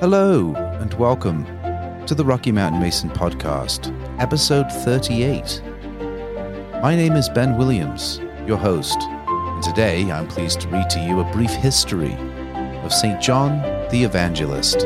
Hello, and welcome to the Rocky Mountain Mason Podcast, episode 38. My name is Ben Williams, your host, and today I'm pleased to read to you a brief history of St. John the Evangelist.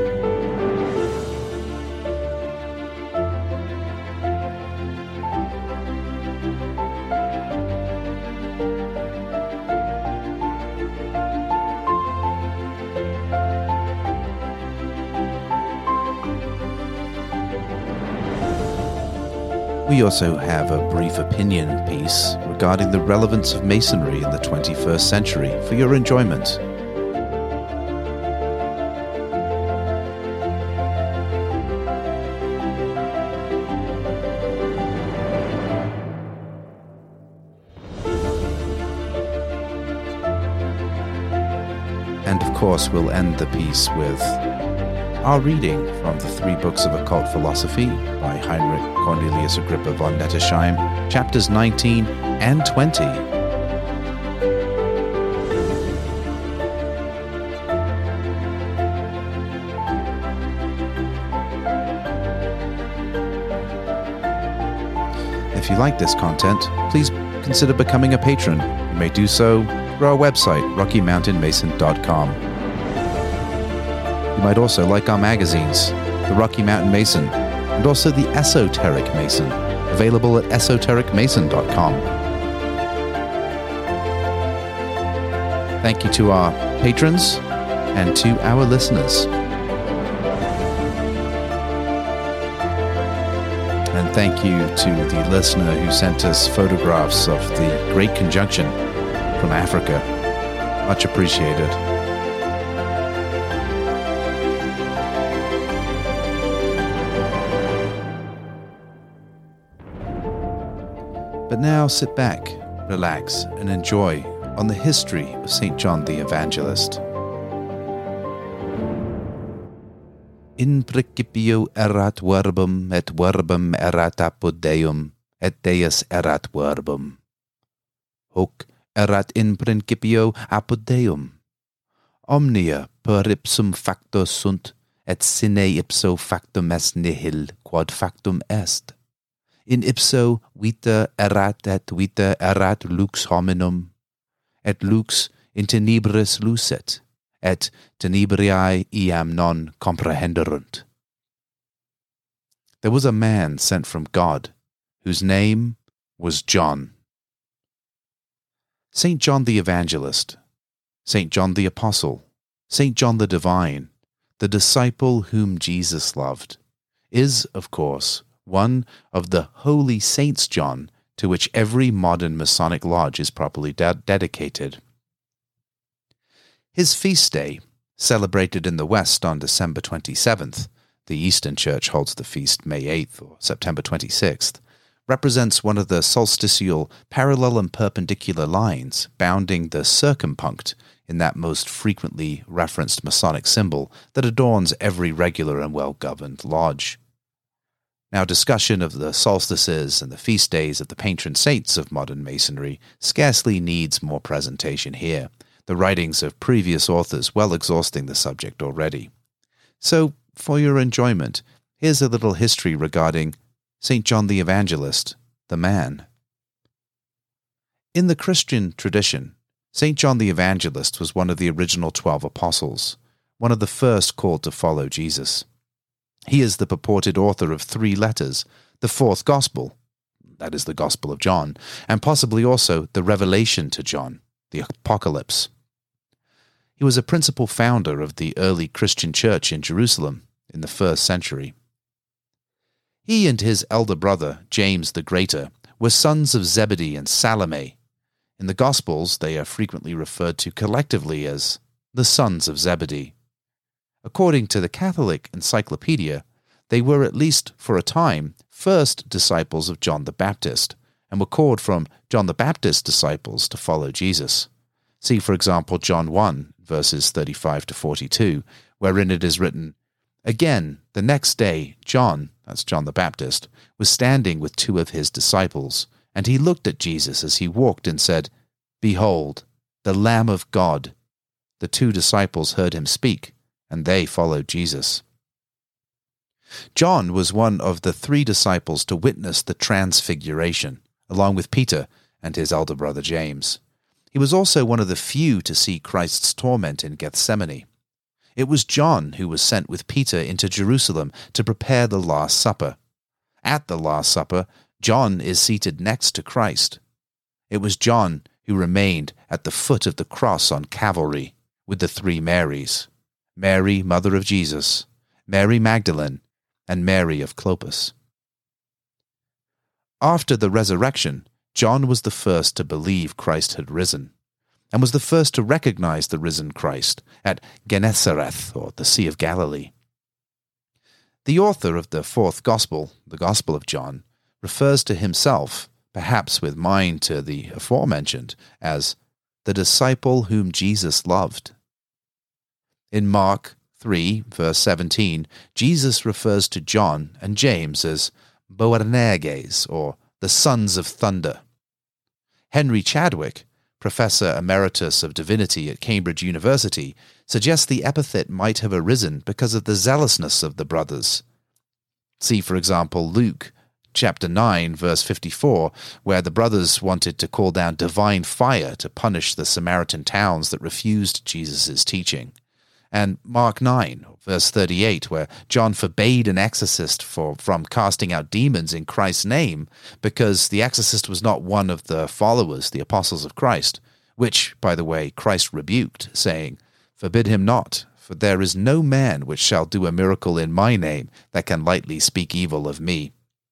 We also have a brief opinion piece regarding the relevance of Masonry in the 21st century for your enjoyment. And of course, we'll end the piece with our reading from the 3 books of occult philosophy by Heinrich Cornelius Agrippa von Nettesheim, chapters 19 and 20. If you like this content, please consider becoming a patron. You may do so through our website, rockymountainmason.com. You might also like our magazines, The Rocky Mountain Mason, and also The Esoteric Mason, available at esotericmason.com. Thank you to our patrons and to our listeners. And thank you to the listener who sent us photographs of the Great Conjunction from Africa. Much appreciated. But now sit back, relax, and enjoy on the history of St. John the Evangelist. In principio erat verbum, et verbum erat apud Deum, et Deus erat verbum. Hoc erat in principio apud Deum. Omnia per ipsum facto sunt, et sine ipso factum est nihil, quod factum est. In ipso vita erat et vita erat lux hominum, et lux in tenebris lucet, et tenebriae iam non comprehenderunt. There was a man sent from God, whose name was John. St. John the Evangelist, St. John the Apostle, St. John the Divine, the disciple whom Jesus loved, is, of course, one of the holy Saints John to which every modern Masonic lodge is properly dedicated. His feast day, celebrated in the West on December 27th, the Eastern Church holds the feast May 8th or September 26th, represents one of the solstitial parallel and perpendicular lines bounding the circumpunct in that most frequently referenced Masonic symbol that adorns every regular and well-governed lodge. Now, discussion of the solstices and the feast days of the patron saints of modern Masonry scarcely needs more presentation here, the writings of previous authors well exhausting the subject already. So, for your enjoyment, here's a little history regarding St. John the Evangelist, the man. In the Christian tradition, St. John the Evangelist was one of the original 12 apostles, one of the first called to follow Jesus. He is the purported author of 3 letters, the 4th Gospel, that is the Gospel of John, and possibly also the Revelation to John, the Apocalypse. He was a principal founder of the early Christian church in Jerusalem in the 1st century. He and his elder brother, James the Greater, were sons of Zebedee and Salome. In the Gospels, they are frequently referred to collectively as the sons of Zebedee. According to the Catholic Encyclopedia, they were, at least for a time, first disciples of John the Baptist, and were called from John the Baptist's disciples to follow Jesus. See, for example, John 1, verses 35 to 42, wherein it is written, "Again, the next day, John," that's John the Baptist, "was standing with 2 of his disciples, and he looked at Jesus as he walked and said, 'Behold, the Lamb of God.' The 2 disciples heard him speak, and they followed Jesus. John was one of the 3 disciples to witness the transfiguration, along with Peter and his elder brother James. He was also one of the few to see Christ's torment in Gethsemane. It was John who was sent with Peter into Jerusalem to prepare the Last Supper. At the Last Supper, John is seated next to Christ. It was John who remained at the foot of the cross on Calvary with the 3 Marys: Mary, mother of Jesus, Mary Magdalene, and Mary of Clopas. After the resurrection, John was the first to believe Christ had risen, and was the first to recognize the risen Christ at Gennesareth, or the Sea of Galilee. The author of the 4th Gospel, the Gospel of John, refers to himself, perhaps with mind to the aforementioned, as the disciple whom Jesus loved. In Mark 3, verse 17, Jesus refers to John and James as Boanerges, or the sons of thunder. Henry Chadwick, Professor Emeritus of Divinity at Cambridge University, suggests the epithet might have arisen because of the zealousness of the brothers. See, for example, Luke chapter 9, verse 54, where the brothers wanted to call down divine fire to punish the Samaritan towns that refused Jesus' teaching. And Mark 9, verse 38, where John forbade an exorcist from casting out demons in Christ's name because the exorcist was not one of the followers, the apostles of Christ, which, by the way, Christ rebuked, saying, "Forbid him not, for there is no man which shall do a miracle in my name that can lightly speak evil of me."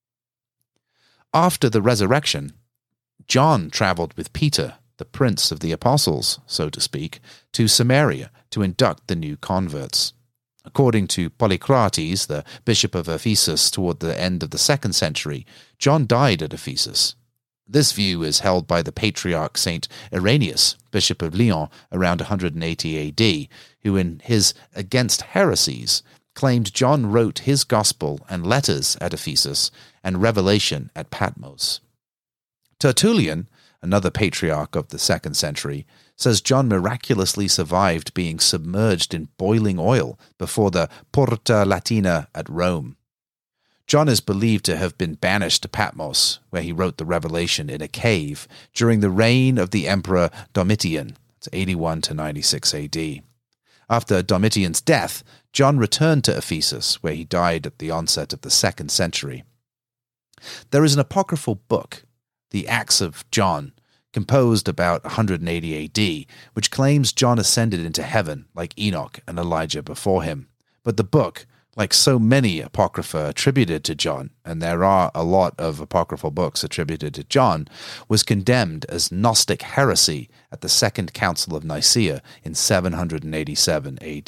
After the resurrection, John traveled with Peter, the prince of the apostles, so to speak, to Samaria to induct the new converts. According to Polycrates, the bishop of Ephesus toward the end of the 2nd century, John died at Ephesus. This view is held by the patriarch Saint Irenaeus, bishop of Lyon, around 180 AD, who in his Against Heresies claimed John wrote his gospel and letters at Ephesus and Revelation at Patmos. Tertullian, another patriarch of the 2nd century, says John miraculously survived being submerged in boiling oil before the Porta Latina at Rome. John is believed to have been banished to Patmos, where he wrote the Revelation in a cave, during the reign of the Emperor Domitian, 81 to 96 AD. After Domitian's death, John returned to Ephesus, where he died at the onset of the 2nd century. There is an apocryphal book, the Acts of John, composed about 180 AD, which claims John ascended into heaven like Enoch and Elijah before him. But the book, like so many apocrypha attributed to John, and there are a lot of apocryphal books attributed to John, was condemned as Gnostic heresy at the Second Council of Nicaea in 787 AD.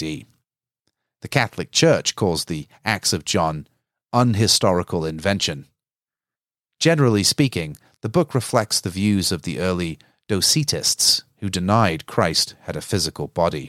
The Catholic Church calls the Acts of John unhistorical invention. Generally speaking, the book reflects the views of the early Docetists, who denied Christ had a physical body.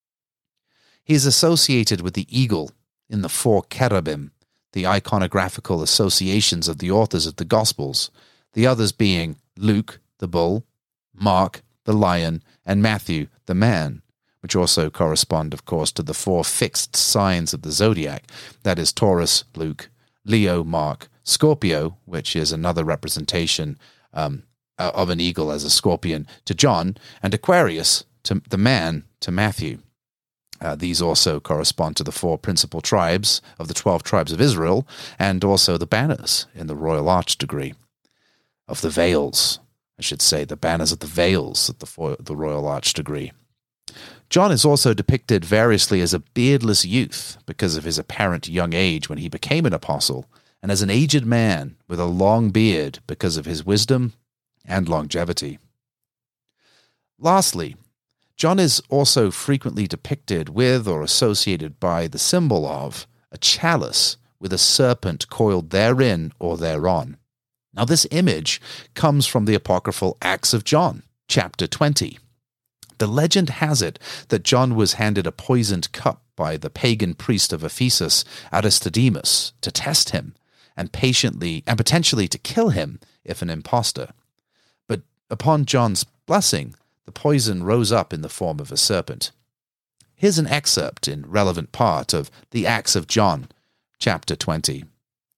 He is associated with the eagle in the 4 cherubim, the iconographical associations of the authors of the Gospels, the others being Luke, the bull, Mark, the lion, and Matthew, the man, which also correspond, of course, to the 4 fixed signs of the zodiac, that is Taurus, Luke, Leo, Mark, Scorpio, which is another representation of an eagle as a scorpion, to John, and Aquarius, to the man, to Matthew. These also correspond to the 4 principal tribes of the 12 tribes of Israel, and also the banners in the Royal Arch degree. Of the veils, I should say, the banners of the veils at the Royal Arch degree. John is also depicted variously as a beardless youth because of his apparent young age when he became an apostle, and as an aged man with a long beard because of his wisdom and longevity. Lastly, John is also frequently depicted with or associated by the symbol of a chalice with a serpent coiled therein or thereon. Now this image comes from the apocryphal Acts of John, chapter 20. The legend has it that John was handed a poisoned cup by the pagan priest of Ephesus, Aristodemus, to test him and potentially to kill him if an impostor. But upon John's blessing, the poison rose up in the form of a serpent. Here's an excerpt in relevant part of the Acts of John, Chapter 20.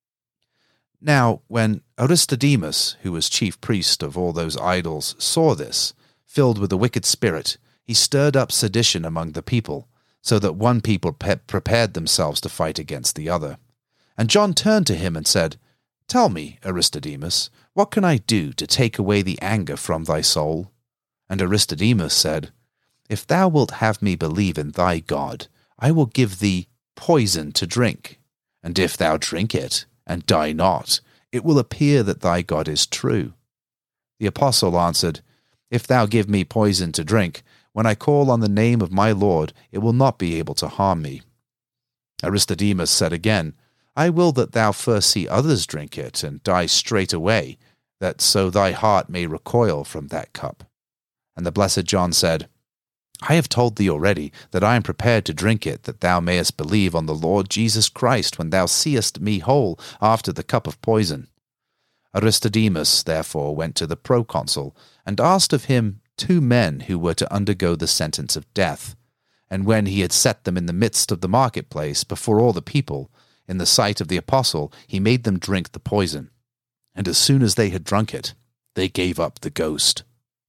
Now, when Aristodemus, who was chief priest of all those idols, saw this, filled with a wicked spirit, he stirred up sedition among the people, so that one people prepared themselves to fight against the other. And John turned to him and said, "Tell me, Aristodemus, what can I do to take away the anger from thy soul?" And Aristodemus said, "If thou wilt have me believe in thy God, I will give thee poison to drink. And if thou drink it, and die not, it will appear that thy God is true." The apostle answered, "If thou give me poison to drink, when I call on the name of my Lord, it will not be able to harm me." Aristodemus said again, "I will that thou first see others drink it, and die straightway, that so thy heart may recoil from that cup." And the blessed John said, "I have told thee already that I am prepared to drink it, that thou mayest believe on the Lord Jesus Christ when thou seest me whole after the cup of poison." Aristodemus therefore went to the proconsul, and asked of him 2 men who were to undergo the sentence of death. And when he had set them in the midst of the marketplace, before all the people, in the sight of the apostle, he made them drink the poison. And as soon as they had drunk it, they gave up the ghost.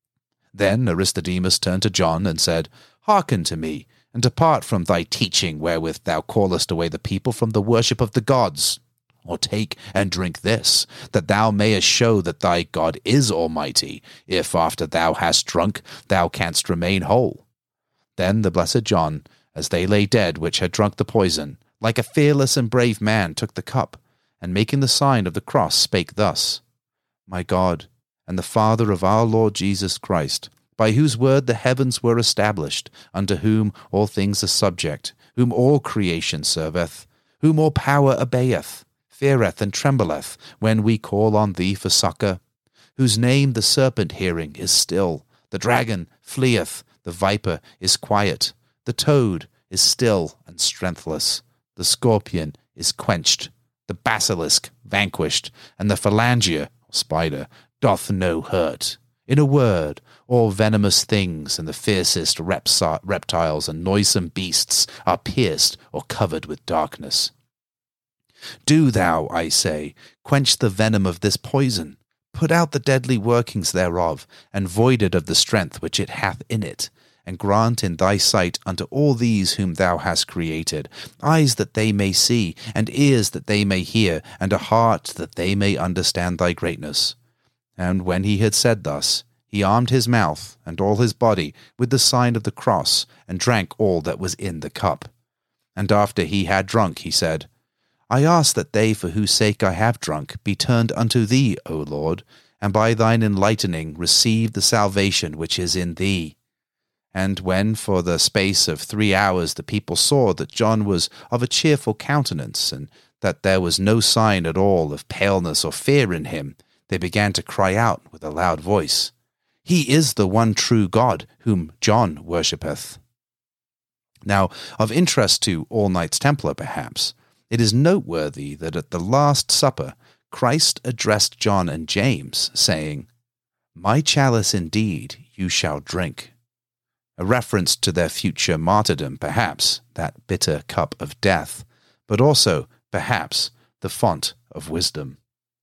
Then Aristodemus turned to John and said, "Hearken to me, and depart from thy teaching wherewith thou callest away the people from the worship of the gods. Or take and drink this, that thou mayest show that thy God is almighty, if after thou hast drunk thou canst remain whole." Then the blessed John, as they lay dead which had drunk the poison, like a fearless and brave man took the cup, and making the sign of the cross spake thus, "My God, and the Father of our Lord Jesus Christ, by whose word the heavens were established, unto whom all things are subject, whom all creation serveth, whom all power obeyeth, feareth and trembleth, when we call on thee for succour, whose name the serpent hearing is still, the dragon fleeth, the viper is quiet, the toad is still and strengthless, the scorpion is quenched, the basilisk vanquished, and the phalangia, or spider, doth no hurt. In a word, all venomous things and the fiercest reptiles and noisome beasts are pierced or covered with darkness. Do thou, I say, quench the venom of this poison, put out the deadly workings thereof, and void it of the strength which it hath in it, and grant in thy sight unto all these whom thou hast created, eyes that they may see, and ears that they may hear, and a heart that they may understand thy greatness." And when he had said thus, he armed his mouth and all his body with the sign of the cross, and drank all that was in the cup. And after he had drunk, he said, "I ask that they for whose sake I have drunk be turned unto thee, O Lord, and by thine enlightening receive the salvation which is in thee." And when for the space of 3 hours the people saw that John was of a cheerful countenance, and that there was no sign at all of paleness or fear in him, they began to cry out with a loud voice, "He is the one true God, whom John worshippeth." Now, of interest to all Knights Templar, perhaps, it is noteworthy that at the Last Supper Christ addressed John and James, saying, "My chalice indeed you shall drink," a reference to their future martyrdom, perhaps, that bitter cup of death, but also, perhaps, the font of wisdom.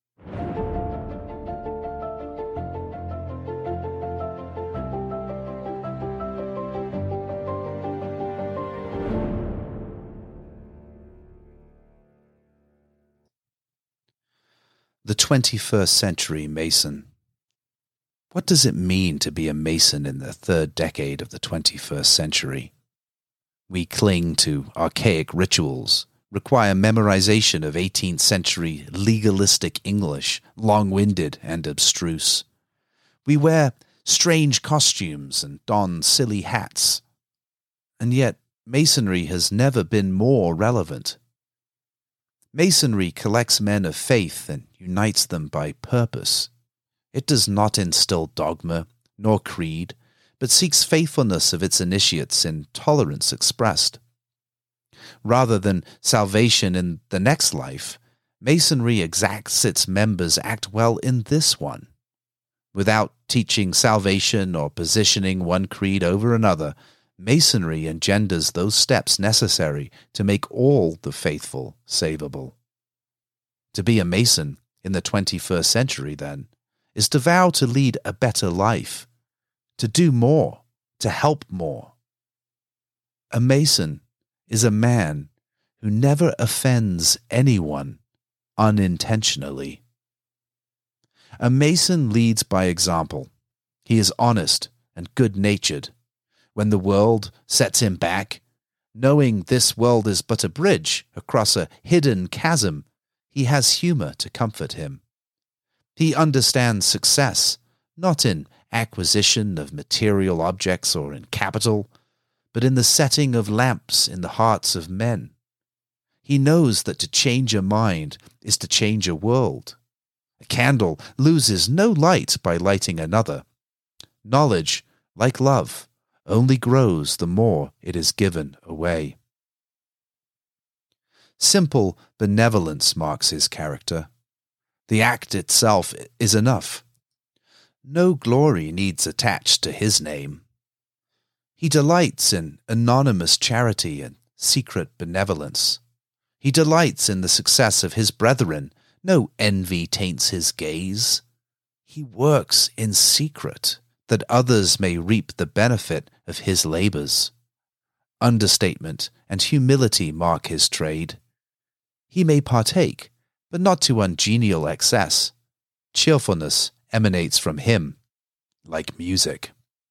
The 21st Century Mason. What does it mean to be a Mason in the 3rd decade of the 21st century? We cling to archaic rituals, require memorization of 18th century legalistic English, long-winded and abstruse. We wear strange costumes and don silly hats. And yet, Masonry has never been more relevant. Masonry collects men of faith and unites them by purpose. It does not instill dogma, nor creed, but seeks faithfulness of its initiates in tolerance expressed. Rather than salvation in the next life, Masonry exacts its members act well in this one. Without teaching salvation or positioning one creed over another, Masonry engenders those steps necessary to make all the faithful savable. To be a Mason in the 21st century, then, is to vow to lead a better life, to do more, to help more. A Mason is a man who never offends anyone unintentionally. A Mason leads by example. He is honest and good-natured. When the world sets him back, knowing this world is but a bridge across a hidden chasm, he has humor to comfort him. He understands success, not in acquisition of material objects or in capital, but in the setting of lamps in the hearts of men. He knows that to change a mind is to change a world. A candle loses no light by lighting another. Knowledge, like love, only grows the more it is given away. Simple benevolence marks his character. The act itself is enough. No glory needs attached to his name. He delights in anonymous charity and secret benevolence. He delights in the success of his brethren. No envy taints his gaze. He works in secret, that others may reap the benefit of his labors. Understatement and humility mark his trade. He may partake, but not to ungenial excess. Cheerfulness emanates from him, like music.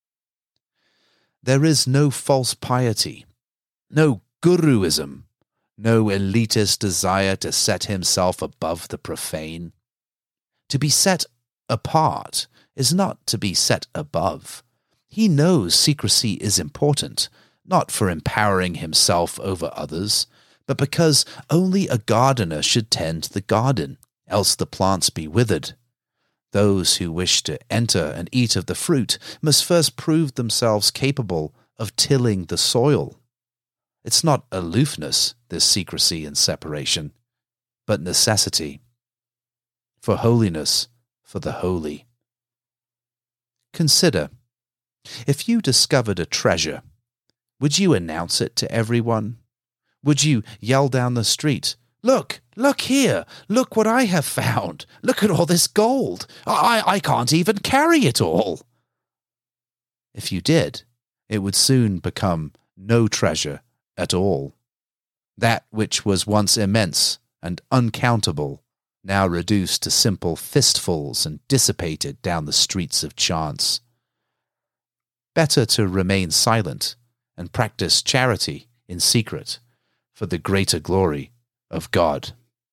There is no false piety, no guruism, no elitist desire to set himself above the profane. To be set apart is not to be set above. He knows secrecy is important, not for empowering himself over others, but because only a gardener should tend the garden, else the plants be withered. Those who wish to enter and eat of the fruit must first prove themselves capable of tilling the soil. It's not aloofness, this secrecy and separation, but necessity. For holiness, for the holy. Consider, if you discovered a treasure, would you announce it to everyone? Would you yell down the street, "Look, look here, look what I have found, look at all this gold, I can't even carry it all"? If you did, it would soon become no treasure at all. That which was once immense and uncountable, now reduced to simple fistfuls and dissipated down the streets of chance. Better to remain silent and practice charity in secret for the greater glory of God.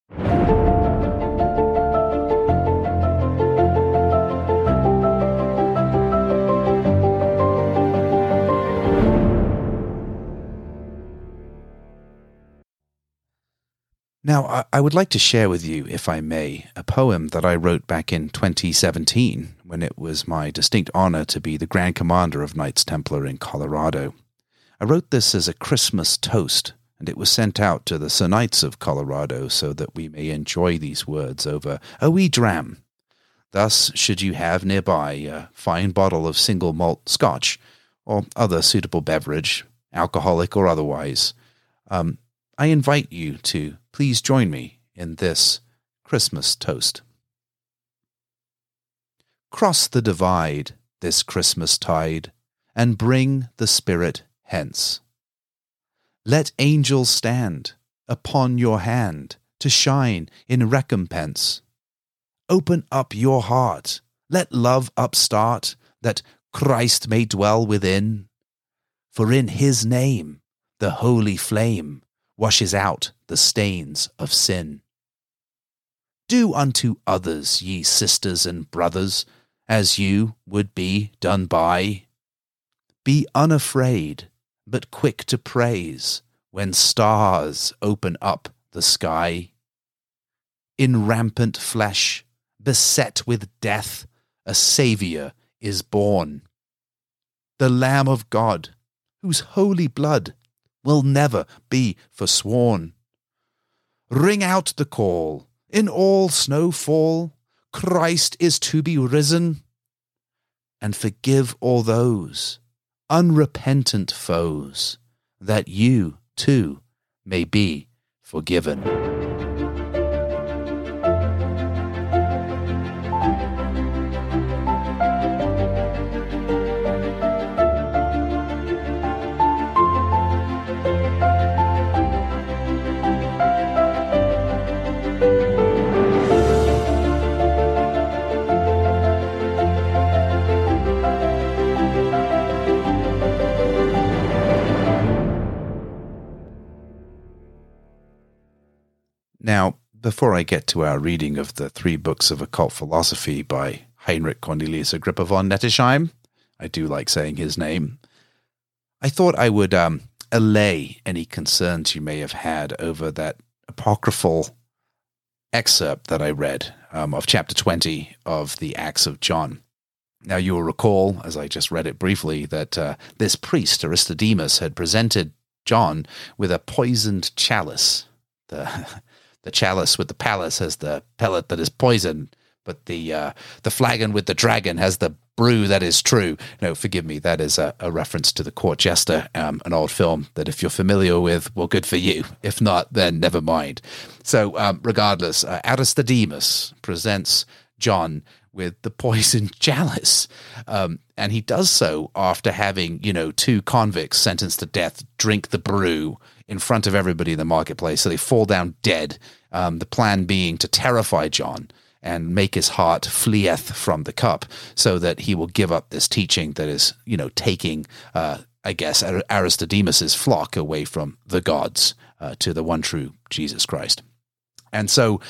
Now, I would like to share with you, if I may, a poem that I wrote back in 2017, when it was my distinct honor to be the Grand Commander of Knights Templar in Colorado. I wrote this as a Christmas toast, and it was sent out to the Sir Knights of Colorado so that we may enjoy these words over a wee dram. Thus, should you have nearby a fine bottle of single malt scotch, or other suitable beverage, alcoholic or otherwise, I invite you to please join me in this Christmas toast. Cross the divide this Christmas tide, and bring the Spirit hence. Let angels stand upon your hand to shine in recompense. Open up your heart, let love upstart, that Christ may dwell within. For in his name the holy flame washes out the stains of sin. Do unto others, ye sisters and brothers, as you would be done by. Be unafraid, but quick to praise, when stars open up the sky. In rampant flesh, beset with death, a Saviour is born. The Lamb of God, whose holy blood will never be forsworn. Ring out the call, in all snowfall, Christ is to be risen, and forgive all those unrepentant foes, that you, too, may be forgiven. Now, before I get to our reading of the 3 books of occult philosophy by Heinrich Cornelius Agrippa von Nettesheim, I do like saying his name, I thought I would allay any concerns you may have had over that apocryphal excerpt that I read of chapter 20 of the Acts of John. Now, you will recall, as I just read it briefly, that this priest, Aristodemus, had presented John with a poisoned chalice. The chalice with the palace has the pellet that is poison, but the flagon with the dragon has the brew that is true. No, forgive me, that is a reference to The Court Jester, an old film that if you're familiar with, well, good for you. If not, then never mind. So regardless, Aristodemus presents John with the poisoned chalice. And he does so after having, 2 convicts sentenced to death drink the brew in front of everybody in the marketplace. So they fall down dead. The plan being to terrify John and make his heart fleeth from the cup so that he will give up this teaching that is, taking, Aristodemus's flock away from the gods to the one true Jesus Christ. And so,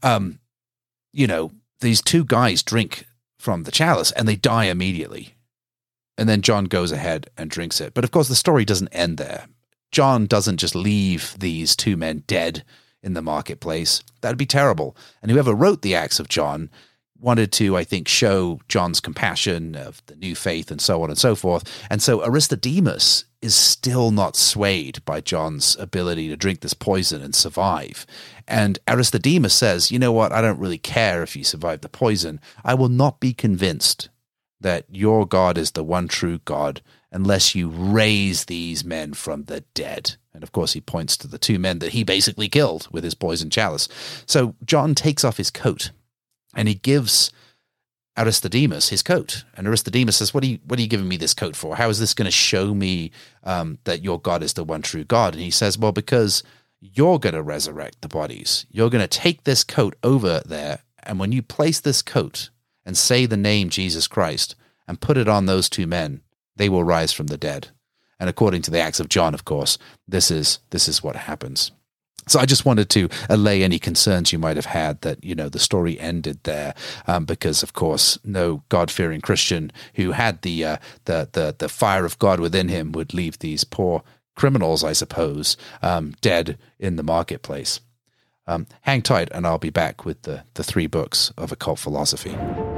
these 2 guys drink from the chalice and they die immediately. And then John goes ahead and drinks it. But of course, the story doesn't end there. John doesn't just leave these 2 men dead in the marketplace. That'd be terrible. And whoever wrote the Acts of John wanted to, I think, show John's compassion of the new faith and so on and so forth. And so Aristodemus is still not swayed by John's ability to drink this poison and survive. And Aristodemus says, you know what, I don't really care if you survive the poison. I will not be convinced that your God is the one true God unless you raise these men from the dead. And of course, he points to the 2 men that he basically killed with his poison chalice. So John takes off his coat and he gives Aristodemus his coat. And Aristodemus says, what are you giving me this coat for? How is this going to show me that your God is the one true God? And he says, well, because you're going to resurrect the bodies. You're going to take this coat over there, and when you place this coat and say the name Jesus Christ and put it on those 2 men, they will rise from the dead. And according to the Acts of John, of course, this is what happens. So I just wanted to allay any concerns you might have had that, the story ended there, because, of course, no God-fearing Christian who had the fire of God within him would leave these poor criminals, I suppose, dead in the marketplace. Hang tight, and I'll be back with the 3 books of occult philosophy.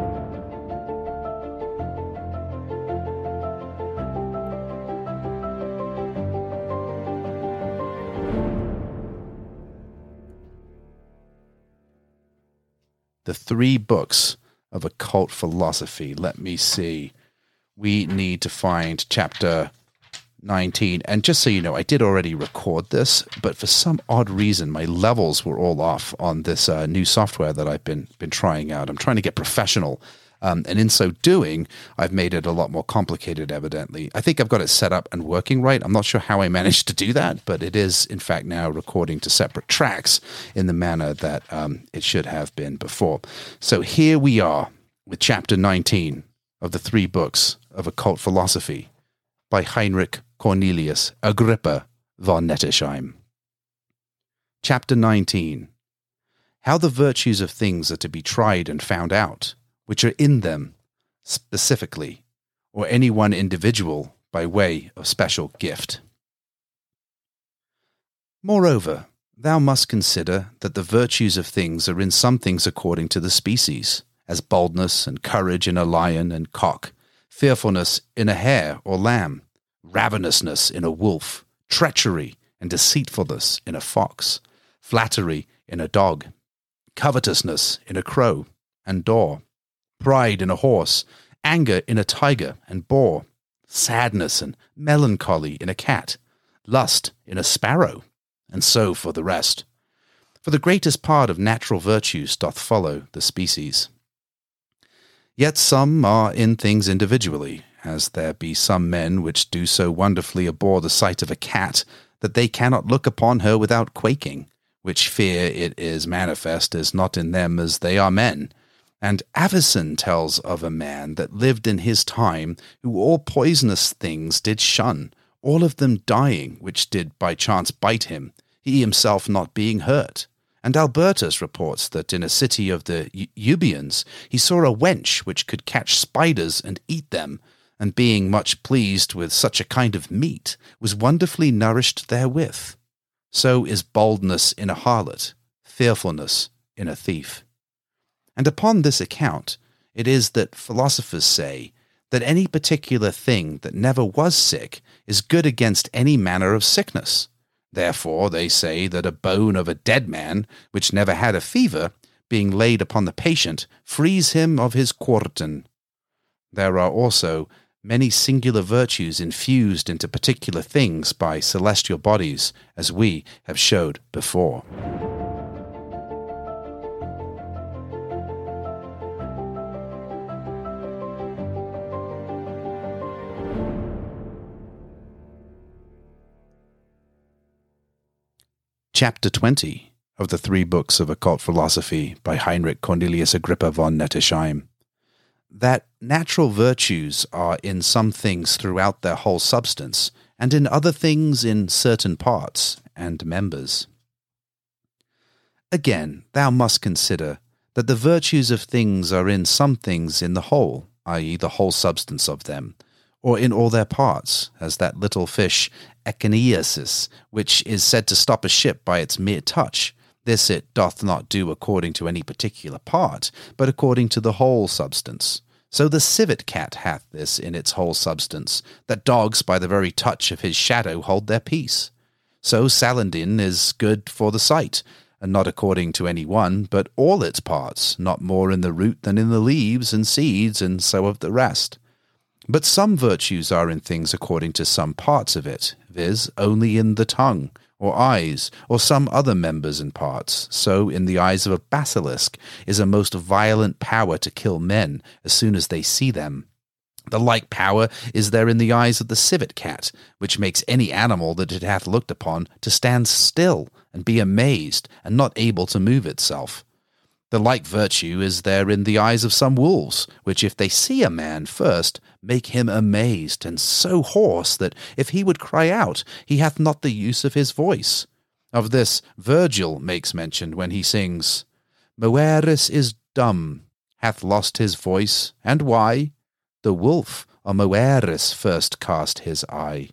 The 3 books of occult philosophy. Let me see. We need to find chapter 19. And just so you know, I did already record this, but for some odd reason, my levels were all off on this new software that I've been trying out. I'm trying to get professional. And in so doing, I've made it a lot more complicated, evidently. I think I've got it set up and working right. I'm not sure how I managed to do that, but it is, in fact, now recording to separate tracks in the manner that it should have been before. So here we are with chapter 19 of the 3 books of occult philosophy by Heinrich Cornelius Agrippa von Nettesheim. Chapter 19. How the virtues of things are to be tried and found out, which are in them specifically, or any one individual by way of special gift. Moreover, thou must consider that the virtues of things are in some things according to the species, as boldness and courage in a lion and cock, fearfulness in a hare or lamb, ravenousness in a wolf, treachery and deceitfulness in a fox, flattery in a dog, covetousness in a crow and daw, pride in a horse, anger in a tiger and boar, sadness and melancholy in a cat, lust in a sparrow, and so for the rest. For the greatest part of natural virtues doth follow the species. Yet some are in things individually, as there be some men which do so wonderfully abhor the sight of a cat, that they cannot look upon her without quaking, which fear it is manifest is not in them as they are men. And Avicen tells of a man that lived in his time, who all poisonous things did shun, all of them dying, which did by chance bite him, he himself not being hurt. And Albertus reports that in a city of the Euboeans he saw a wench which could catch spiders and eat them, and being much pleased with such a kind of meat, was wonderfully nourished therewith. So is boldness in a harlot, fearfulness in a thief. And upon this account it is that philosophers say that any particular thing that never was sick is good against any manner of sickness. Therefore they say that a bone of a dead man, which never had a fever, being laid upon the patient, frees him of his quartan. There are also many singular virtues infused into particular things by celestial bodies, as we have showed before. Chapter 20 of the 3 books of occult philosophy by Heinrich Cornelius Agrippa von Nettesheim. That natural virtues are in some things throughout their whole substance, and in other things in certain parts and members. Again, thou must consider that the virtues of things are in some things in the whole, i.e. the whole substance of them, or in all their parts, as that little fish Echiniasis, which is said to stop a ship by its mere touch. This it doth not do according to any particular part, but according to the whole substance. So the civet cat hath this in its whole substance, that dogs by the very touch of his shadow hold their peace. So Salandin is good for the sight, and not according to any one, but all its parts, not more in the root than in the leaves and seeds, and so of the rest. But some virtues are in things according to some parts of it, viz., only in the tongue, or eyes, or some other members and parts. So in the eyes of a basilisk is a most violent power to kill men as soon as they see them. The like power is there in the eyes of the civet cat, which makes any animal that it hath looked upon to stand still and be amazed, and not able to move itself. The like virtue is there in the eyes of some wolves, which if they see a man first, make him amazed, and so hoarse that if he would cry out, he hath not the use of his voice. Of this Virgil makes mention when he sings, Moeris is dumb, hath lost his voice, and why? The wolf on Moeris first cast his eye.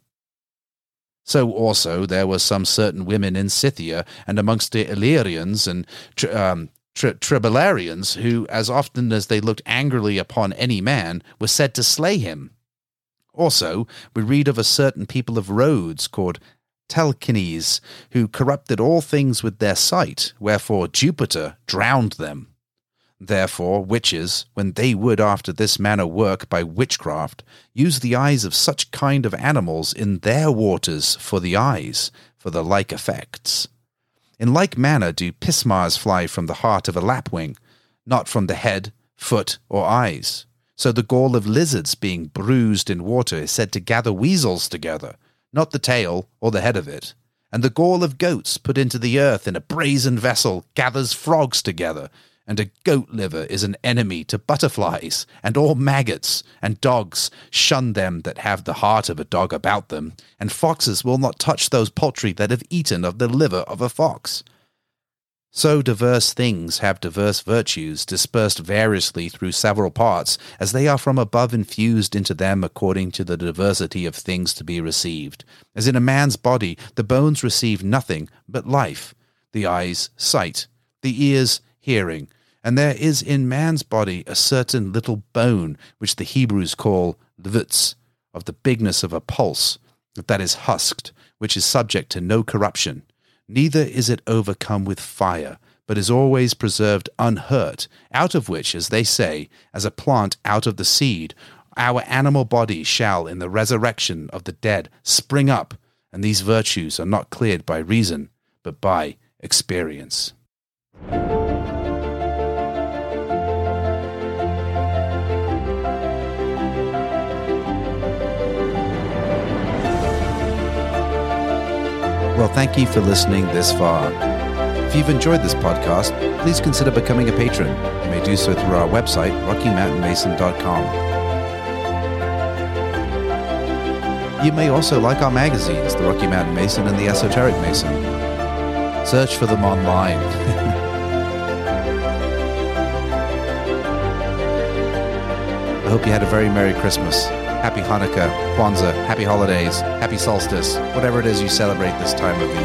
So also there were some certain women in Scythia, and amongst the Illyrians and Tribularians, who, as often as they looked angrily upon any man, were said to slay him. Also, we read of a certain people of Rhodes called Telchines, who corrupted all things with their sight, wherefore Jupiter drowned them. Therefore witches, when they would after this manner work by witchcraft, use the eyes of such kind of animals in their waters for the eyes, for the like effects. In like manner do pismars fly from the heart of a lapwing, not from the head, foot, or eyes. So the gall of lizards being bruised in water is said to gather weasels together, not the tail or the head of it. And the gall of goats put into the earth in a brazen vessel gathers frogs together, and a goat liver is an enemy to butterflies, and all maggots, and dogs shun them that have the heart of a dog about them, and foxes will not touch those poultry that have eaten of the liver of a fox. So diverse things have diverse virtues, dispersed variously through several parts, as they are from above infused into them according to the diversity of things to be received. As in a man's body, the bones receive nothing but life, the eyes sight, the ears hearing, and there is in man's body a certain little bone, which the Hebrews call lvutz, of the bigness of a pulse, that is husked, which is subject to no corruption. Neither is it overcome with fire, but is always preserved unhurt, out of which, as they say, as a plant out of the seed, our animal bodies shall, in the resurrection of the dead, spring up, and these virtues are not cleared by reason, but by experience. Well, thank you for listening this far. If you've enjoyed this podcast, please consider becoming a patron. You may do so through our website, RockyMountainMason.com. You may also like our magazines, The Rocky Mountain Mason and The Esoteric Mason. Search for them online. I hope you had a very Merry Christmas. Happy Hanukkah, Kwanzaa, Happy Holidays, Happy Solstice, whatever it is you celebrate this time of the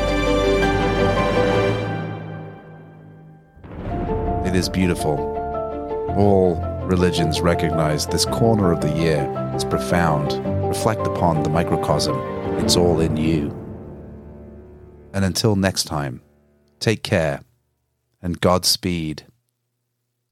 year. It is beautiful. All religions recognize this corner of the year is profound. Reflect upon the microcosm. It's all in you. And until next time, take care and Godspeed.